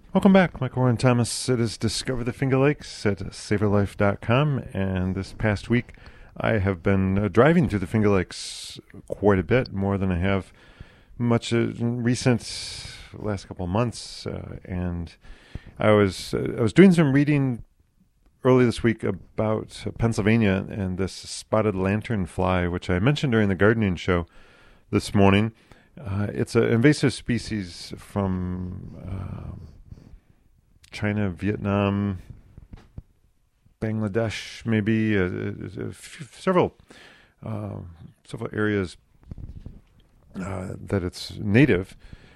Welcome back, Michael Warren Thomas. It is Discover the Finger Lakes at SavorLife.com, and this past week I have been driving through the Finger Lakes quite a bit, more than I have much in recent last couple of months, and I was doing some reading early this week about Pennsylvania and this spotted lanternfly, which I mentioned during the gardening show this morning. It's an invasive species from China, Vietnam, Bangladesh, maybe several areas that it's native,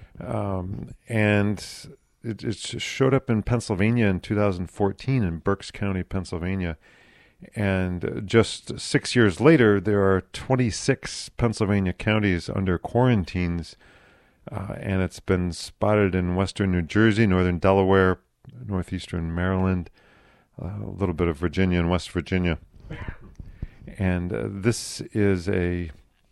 and it showed up in Pennsylvania in 2014 in Berks County, Pennsylvania. And just 6 years later, there are 26 Pennsylvania counties under quarantines, and it's been spotted in western New Jersey, northern Delaware, northeastern Maryland, a little bit of Virginia and West Virginia. And this is an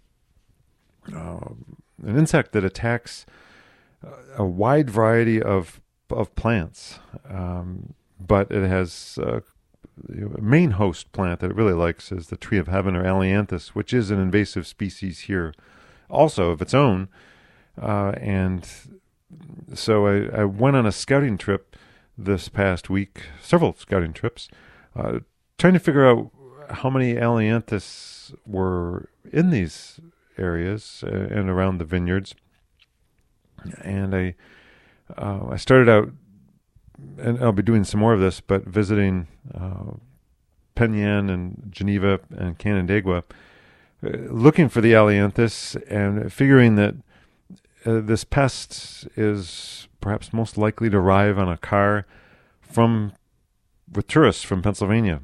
insect that attacks a wide variety of plants, but it has a main host plant that it really likes is the tree of heaven, or Ailanthus, which is an invasive species here, also of its own. And so I went on a scouting trip this past week, several scouting trips, trying to figure out how many Ailanthus were in these areas and around the vineyards. And I started out, and I'll be doing some more of this, but visiting Penn Yan and Geneva and Canandaigua, looking for the Ailanthus and figuring that this pest is perhaps most likely to arrive on a car with tourists from Pennsylvania.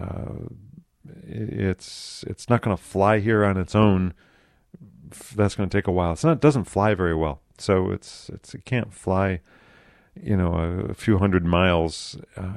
It's not going to fly here on its own. That's going to take a while. It doesn't fly very well, so it can't fly, a few hundred miles.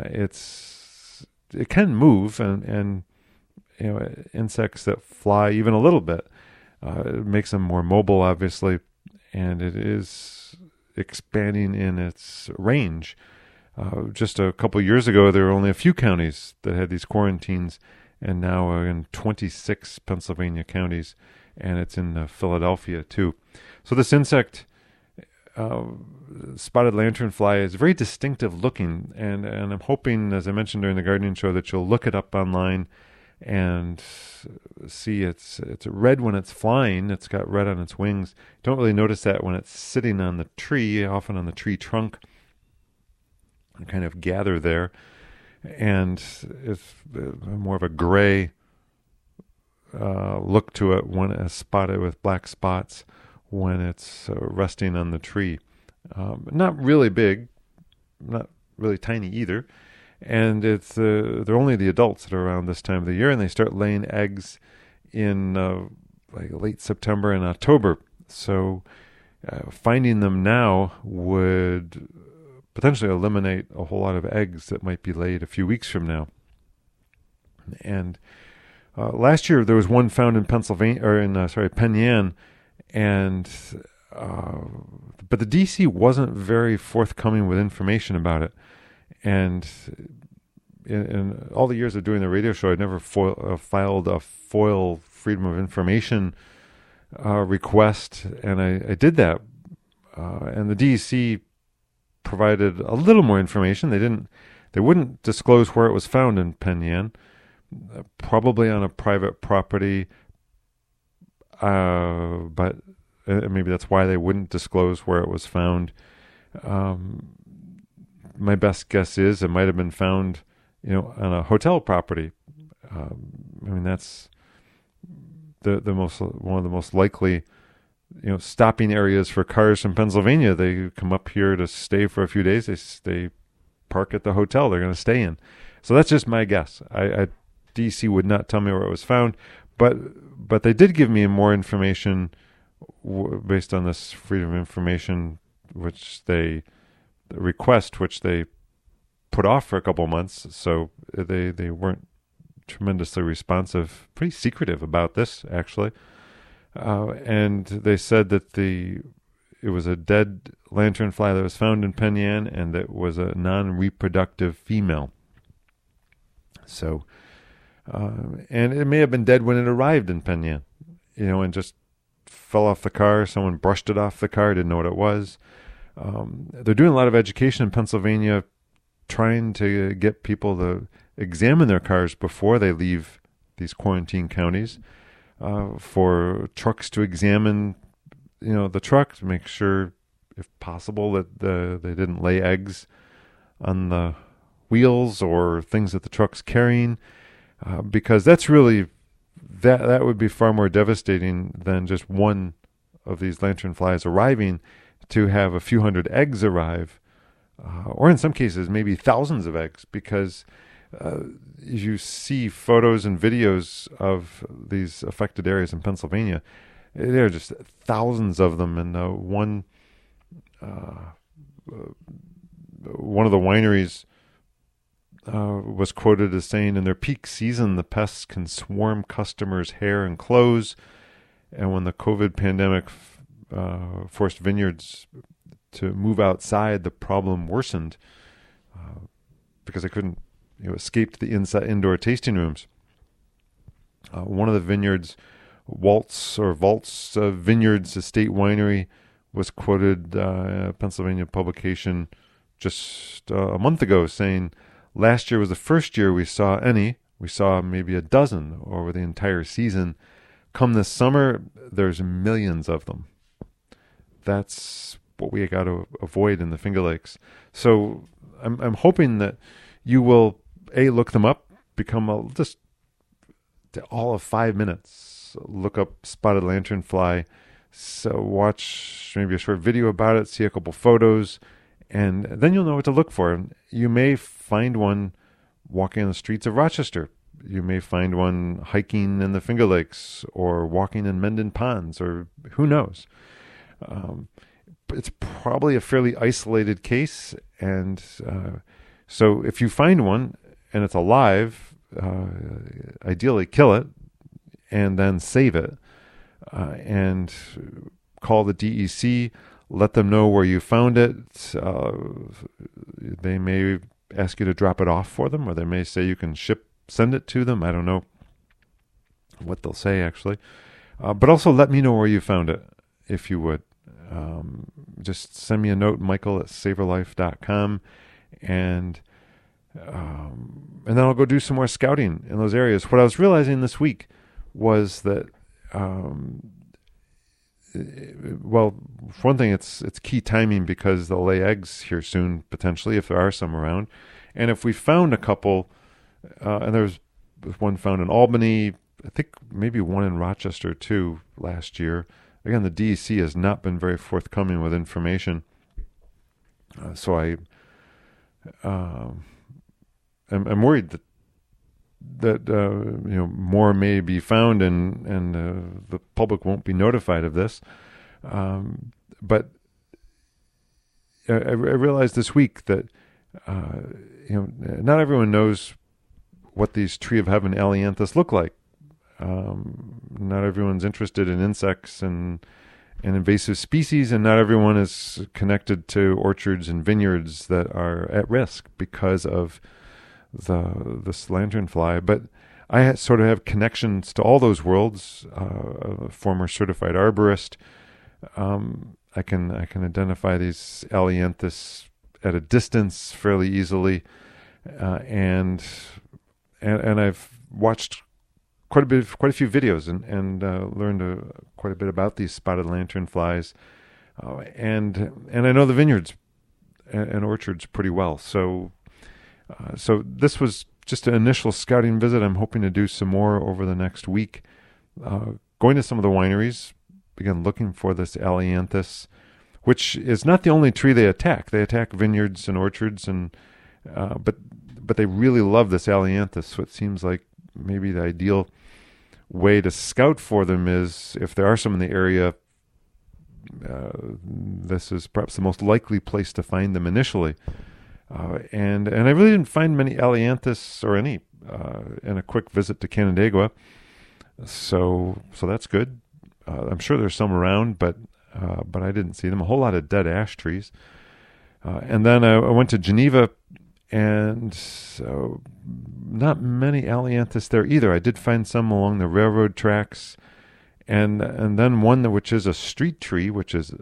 It can move, and insects that fly even a little bit, it makes them more mobile, obviously, and it is expanding in its range. Just a couple years ago, there were only a few counties that had these quarantines, and now we're in 26 Pennsylvania counties, and it's in Philadelphia too. So this insect, spotted lanternfly, is very distinctive looking, and I'm hoping, as I mentioned during the gardening show, that you'll look it up online and see it's red when it's flying. It's got red on its wings. Don't really notice that when it's sitting on the tree, often on the tree trunk, and kind of gather there. And it's more of a gray look to it when it's spotted with black spots when it's resting on the tree. Not really big, not really tiny either. And they're only the adults that are around this time of the year, and they start laying eggs in like late September and October. So finding them now would potentially eliminate a whole lot of eggs that might be laid a few weeks from now. And last year there was one found in Pennsylvania, or in Penn Yan, and but the DC wasn't very forthcoming with information about it. And in all the years of doing the radio show, I'd never filed a FOIL Freedom of Information request, and I did that. And the DEC provided a little more information. They wouldn't disclose where it was found in Penn Yan, probably on a private property, but maybe that's why they wouldn't disclose where it was found. My best guess is it might have been found, on a hotel property. That's one of the most likely, stopping areas for cars from Pennsylvania. They come up here to stay for a few days. They park at the hotel they're going to stay in. So that's just my guess. DC would not tell me where it was found, but they did give me more information based on this Freedom of Information, which they put off for a couple of months. So they weren't tremendously responsive, pretty secretive about this, actually. And they said that it was a dead lanternfly that was found in Penn Yan, and that was a non-reproductive female. So, and it may have been dead when it arrived in Penn Yan, and just fell off the car. Someone brushed it off the car, didn't know what it was. They're doing a lot of education in Pennsylvania, trying to get people to examine their cars before they leave these quarantine counties, for trucks to examine, the truck to make sure, if possible, that they didn't lay eggs on the wheels or things that the truck's carrying, because that's really, that would be far more devastating than just one of these lanternflies arriving, to have a few hundred eggs arrive, or in some cases maybe thousands of eggs, because you see photos and videos of these affected areas in Pennsylvania. There are just thousands of them, and one of the wineries was quoted as saying, in their peak season, the pests can swarm customers' hair and clothes, and when the COVID pandemic forced vineyards to move outside, the problem worsened, because they couldn't escape the indoor tasting rooms. One of the vineyards, Vaults Vineyards Estate Winery, was quoted in a Pennsylvania publication just a month ago saying, last year was the first year we saw any. We saw maybe a dozen over the entire season. Come this summer, there's millions of them. That's what we got to avoid in the Finger Lakes. So I'm hoping that you will, look them up, become just all of 5 minutes, look up spotted lanternfly, so watch maybe a short video about it, see a couple photos, and then you'll know what to look for. You may find one walking on the streets of Rochester. You may find one hiking in the Finger Lakes, or walking in Mendon Ponds, or who knows. It's probably a fairly isolated case, and so if you find one and it's alive, ideally kill it and then save it, and call the DEC, let them know where you found it. They may ask you to drop it off for them, or they may say you can send it to them. I don't know what they'll say, actually. But also let me know where you found it, if you would. Just send me a note, michael@savorlife.com, and then I'll go do some more scouting in those areas. What I was realizing this week was that, well, for one thing, it's key timing, because they'll lay eggs here soon, potentially, if there are some around. And if we found a couple, and there was one found in Albany, I think maybe one in Rochester too last year. Again, the DEC has not been very forthcoming with information. So I'm worried that more may be found, and the public won't be notified of this. But I realized this week that not everyone knows what these tree of heaven ailanthus look like. Not everyone's interested in insects and invasive species, and not everyone is connected to orchards and vineyards that are at risk because of this lanternfly. But I sort of have connections to all those worlds. A former certified arborist. I can identify these ailanthus at a distance fairly easily, and I've watched quite a few videos and learned quite a bit about these spotted lanternflies, and I know the vineyards and orchards pretty well. So this was just an initial scouting visit. I'm hoping to do some more over the next week, going to some of the wineries, again looking for this ailanthus, which is not the only tree they attack. They attack vineyards and orchards, and but they really love this ailanthus. So it seems like maybe the ideal way to scout for them is, if there are some in the area, this is perhaps the most likely place to find them initially. And I really didn't find many ailanthus or any in a quick visit to Canandaigua. So that's good. I'm sure there's some around, but but I didn't see them. A whole lot of dead ash trees. And then I went to Geneva, and so not many ailanthus there either. I did find some along the railroad tracks, and then one which is a street tree, which is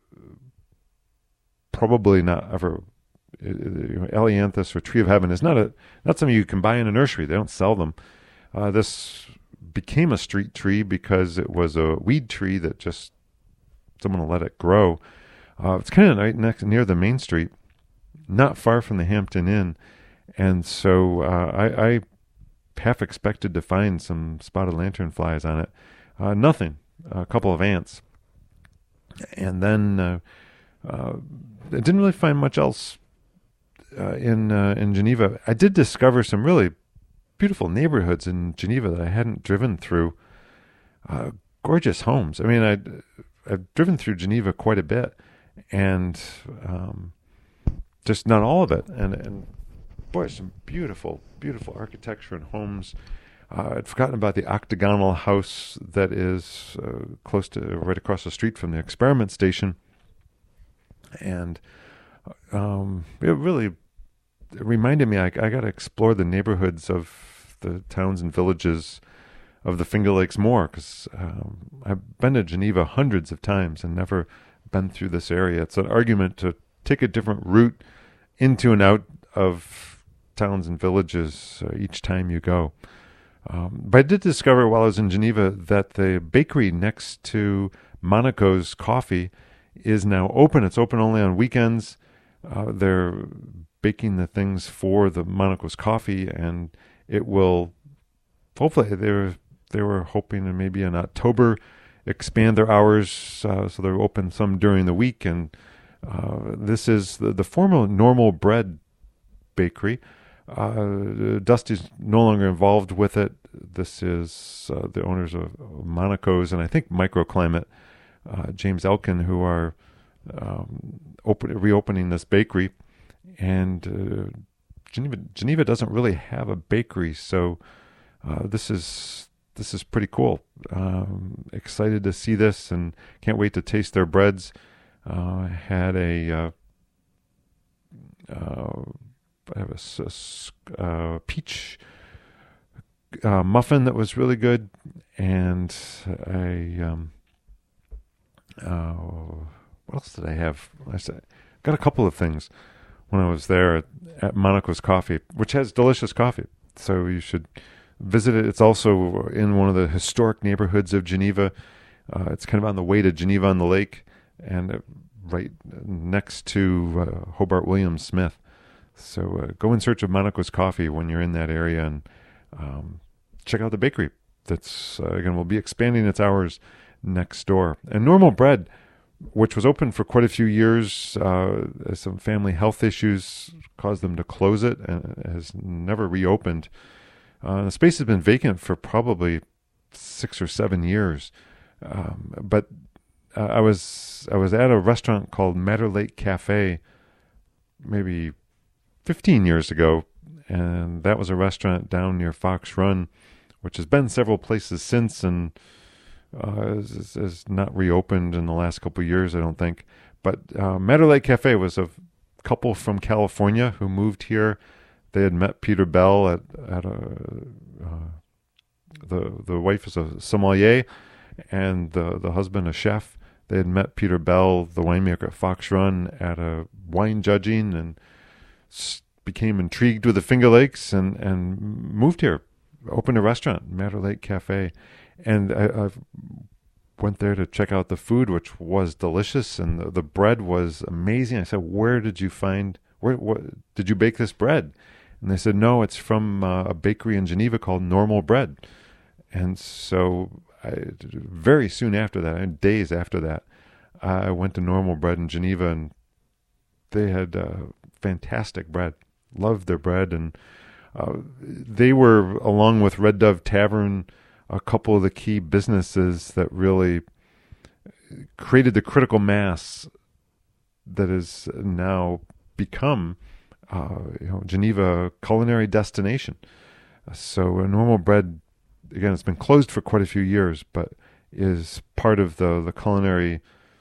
probably not ever. Ailanthus or tree of heaven is not something you can buy in a nursery. They don't sell them. This became a street tree because it was a weed tree that just someone let it grow. It's kind of right near the main street, not far from the Hampton Inn, and so I half expected to find some spotted lanternflies on it. Nothing. A couple of ants, and then I didn't really find much else in Geneva. I did discover some really beautiful neighborhoods in Geneva that I hadn't driven through. Gorgeous homes. I mean, I've driven through Geneva quite a bit, and just not all of it. And boy, some beautiful, beautiful architecture and homes. I'd forgotten about the octagonal house that is close to, right across the street from the experiment station. And it reminded me I got to explore the neighborhoods of the towns and villages of the Finger Lakes more, because I've been to Geneva hundreds of times and never been through this area. It's an argument to take a different route into and out of towns and villages each time you go. But I did discover while I was in Geneva that the bakery next to Monaco's Coffee is now open. It's open only on weekends. They're baking the things for the Monaco's Coffee, and it will hopefully they were hoping to maybe in October expand their hours, so they're open some during the week. And this is the former Normal Bread bakery. Dusty's no longer involved with it. This is the owners of Monaco's and I think Microclimate, James Elkin, who are reopening this bakery. And Geneva doesn't really have a bakery, so this is pretty cool. Excited to see this, and can't wait to taste their breads. Had a I have a peach muffin that was really good, and what else did I have? Got a couple of things when I was there at Monaco's Coffee, which has delicious coffee. So you should visit it. It's also in one of the historic neighborhoods of Geneva. It's kind of on the way to Geneva on the Lake, and right next to Hobart Williams Smith. So go in search of Monaco's Coffee when you're in that area, and check out the bakery. That's again, will be expanding its hours next door. And Normal Bread, which was open for quite a few years, some family health issues caused them to close it, and has never reopened. The space has been vacant for probably 6 or 7 years. But I was at a restaurant called Madder Lake Cafe maybe 15 years ago, and that was a restaurant down near Fox Run, which has been several places since, and has not reopened in the last couple of years, I don't think. But Madder Lake Cafe was a couple from California who moved here. They had met Peter Bell at the wife is a sommelier, and the husband a chef. They had met Peter Bell, the winemaker at Fox Run, at a wine judging, and became intrigued with the Finger Lakes, and moved here, opened a restaurant, Madder Lake Cafe. And I went there to check out the food, which was delicious, and the bread was amazing. I said, "Where did you did you bake this bread?" And they said, "No, it's from a bakery in Geneva called Normal Bread." And so very soon after that, days after that, I went to Normal Bread in Geneva, and they had fantastic bread. Loved their bread, and they were, along with Red Dove Tavern, a couple of the key businesses that really created the critical mass that has now become Geneva culinary destination. So Normal Bread, again, it's been closed for quite a few years, but is part of the culinary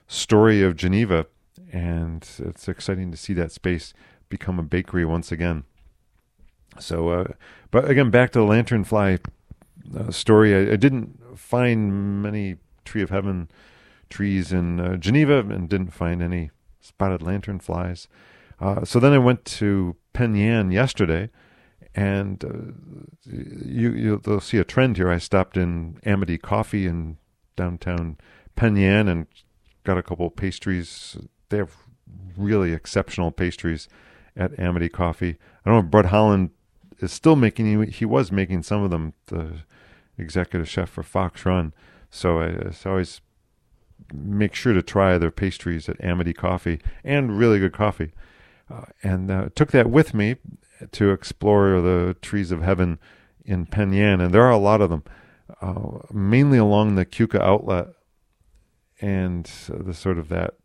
story of Geneva, and it's exciting to see that space become a bakery once again. So, but again, back to the lanternfly story. I didn't find many Tree of Heaven trees in Geneva, and didn't find any spotted lanternflies. So then I went to Penn Yan yesterday, and you'll see a trend here. I stopped in Amity Coffee in downtown Penn Yan and got a couple of pastries. They have really exceptional pastries at Amity Coffee. I don't know if Bud Holland is still making. He was making some of them, the executive chef for Fox Run. So I always make sure to try their pastries at Amity Coffee, and really good coffee. And took that with me to explore the trees of heaven in Penn Yan, and there are a lot of them, mainly along the Keuka outlet, and the sort of that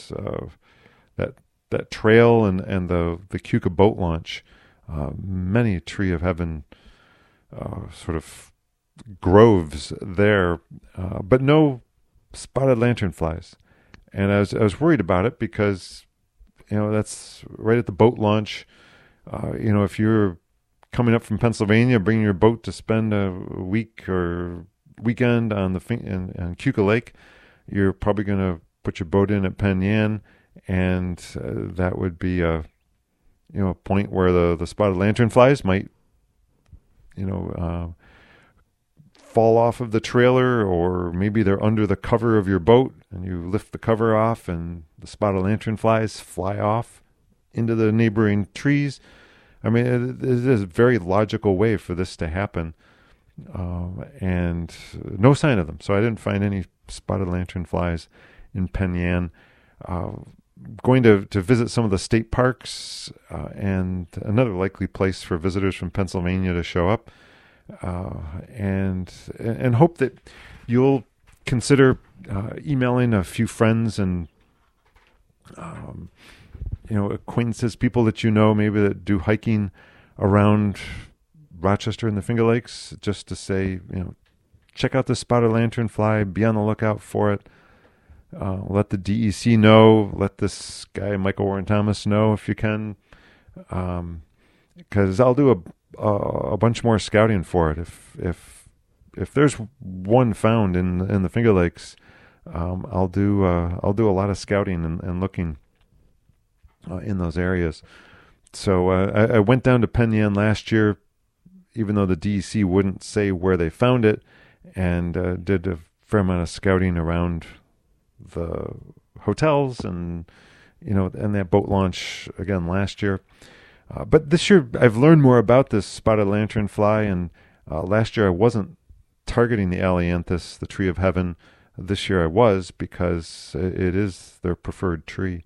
trail and the Keuka boat launch. Many Tree of Heaven sort of groves there, but no spotted lanternflies. And I was worried about it because, that's right at the boat launch. If you're coming up from Pennsylvania, bringing your boat to spend a week or weekend on Keuka Lake, you're probably going to put your boat in at Penn Yan, and that would be a point where the spotted lanternflies might fall off of the trailer, or maybe they're under the cover of your boat and you lift the cover off and the spotted lanternflies fly off into the neighboring trees. I mean, it is a very logical way for this to happen, and no sign of them. So I didn't find any spotted lanternflies in Penn Yan. Going to visit some of the state parks, and another likely place for visitors from Pennsylvania to show up, and hope that you'll consider emailing a few friends and acquaintances, people that maybe that do hiking around Rochester and the Finger Lakes, just to say, check out the spotted lanternfly, be on the lookout for it. Let the DEC know. Let this guy, Michael Warren Thomas, know if you can, because I'll do a bunch more scouting for it. If there's one found in the Finger Lakes, I'll do a lot of scouting and looking in those areas. So I went down to Penn Yan last year, even though the DEC wouldn't say where they found it, and did a fair amount of scouting around the hotels and that boat launch again last year. But this year I've learned more about this spotted lanternfly, and last year I wasn't targeting the Ailanthus, the Tree of Heaven. This year I was, because it is their preferred tree.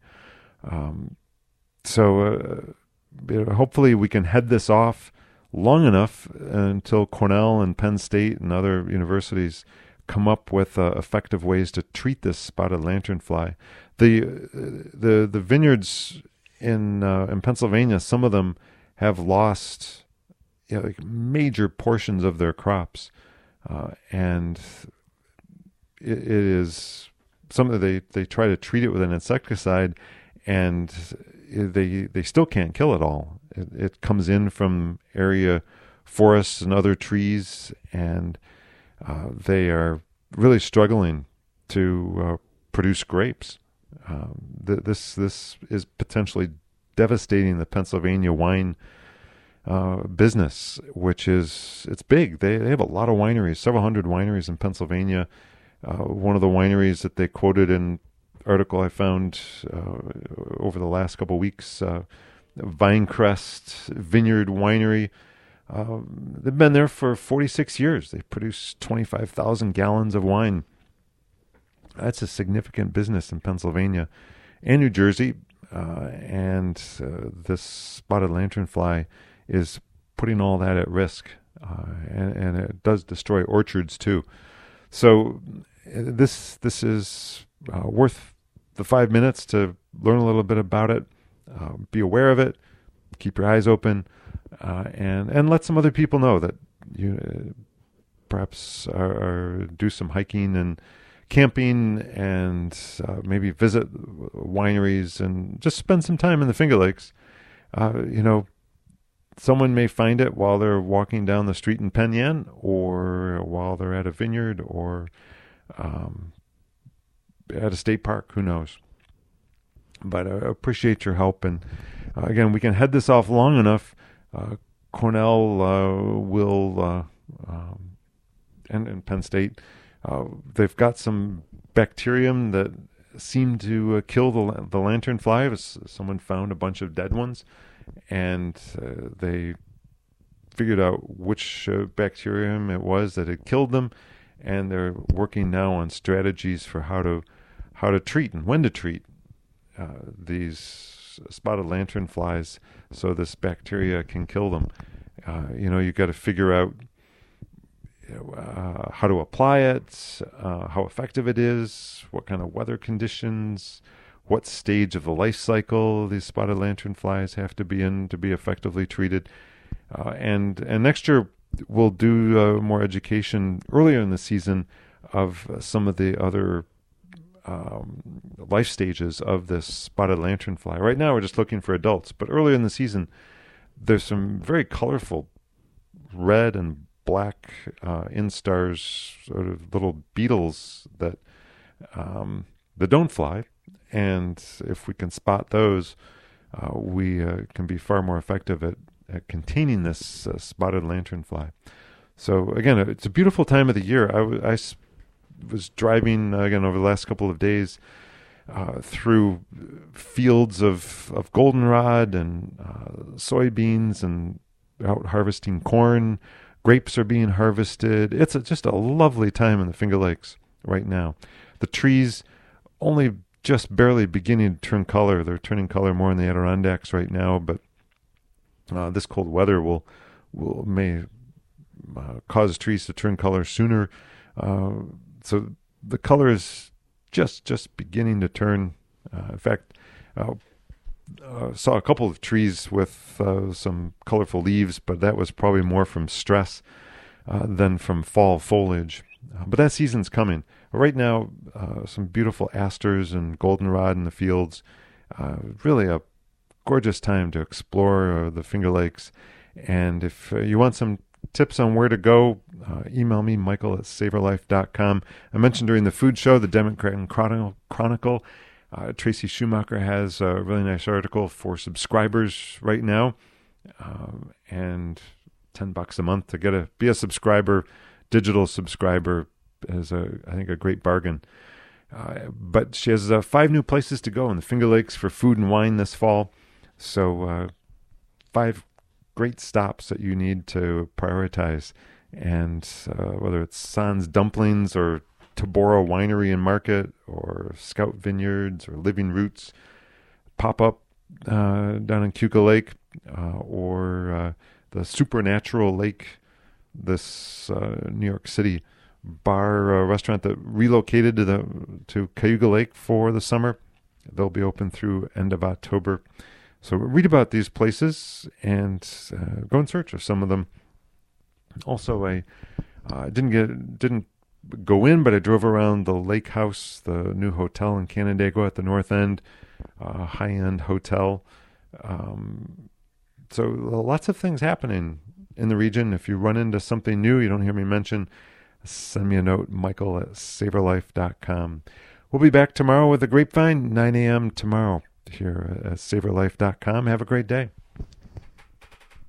So hopefully we can head this off long enough until Cornell and Penn State and other universities come up with effective ways to treat this spotted lanternfly. The vineyards in Pennsylvania, some of them have lost major portions of their crops, and it is something they try to treat it with an insecticide, and they still can't kill it all. It comes in from area forests and other trees, and they are really struggling to produce grapes. This is potentially devastating the Pennsylvania wine business, which it's big. They have a lot of wineries, several hundred wineries in Pennsylvania. One of the wineries that they quoted in article I found over the last couple of weeks, Vinecrest Vineyard Winery. They've been there for 46 years. They produce 25,000 gallons of wine. That's a significant business in Pennsylvania and New Jersey. And this spotted lanternfly is putting all that at risk. And it does destroy orchards too. So this is worth the 5 minutes to learn a little bit about it, be aware of it, keep your eyes open, and let some other people know that you perhaps do some hiking and camping and maybe visit wineries and just spend some time in the Finger Lakes, someone may find it while they're walking down the street in Penn Yan, or while they're at a vineyard, or at a state park. Who knows? But I appreciate your help. And again, we can head this off long enough. Cornell will, and Penn State, they've got some bacterium that seem to kill the lanternfly. Someone found a bunch of dead ones, and they figured out which bacterium it was that had killed them, and they're working now on strategies for how to treat and when to treat these spotted lanternflies so this bacteria can kill them. You've got to figure out how to apply it, how effective it is, what kind of weather conditions, what stage of the life cycle these spotted lanternflies have to be in to be effectively treated. And next year we'll do more education earlier in the season of some of the other life stages of this spotted lanternfly. Right now we're just looking for adults, but earlier in the season there's some very colorful red and black instars, sort of little beetles that don't fly, and if we can spot those, we can be far more effective at containing this spotted lanternfly. So again, it's a beautiful time of the year. I was driving again over the last couple of days through fields of goldenrod and soybeans, and out harvesting corn. Grapes are being harvested. It's just a lovely time in the Finger Lakes right now. The trees only just barely beginning to turn color. They're turning color more in the Adirondacks right now, but this cold weather may cause trees to turn color sooner. So the color is just beginning to turn. In fact, saw a couple of trees with some colorful leaves, but that was probably more from stress than from fall foliage. But that season's coming. Right now, some beautiful asters and goldenrod in the fields. Really a gorgeous time to explore the Finger Lakes. And if you want some tips on where to go, email me, Michael@SavorLife.com. I mentioned during the food show, the Democrat Chronicle, Tracy Schumacher has a really nice article for subscribers right now, and $10 a month to be a subscriber, digital subscriber, is I think a great bargain. But she has 5 new places to go in the Finger Lakes for food and wine this fall. So 5 great stops that you need to prioritize, and whether it's Sans Dumplings or Tabora Winery and Market, or Scout Vineyards, or Living Roots pop-up down in Keuka Lake, or the Supernatural Lake, this New York City bar restaurant that relocated to Cayuga Lake for the summer. They'll be open through end of October. So read about these places and go in search of some of them. Also, I didn't go in, but I drove around the Lake House, the new hotel in Canandaigua at the north end, high-end hotel. So lots of things happening in the region. If you run into something new you don't hear me mention, send me a note, Michael@SavorLife.com. We'll be back tomorrow with the Grapevine, 9 a.m. tomorrow here at SavorLife.com. Have a great day.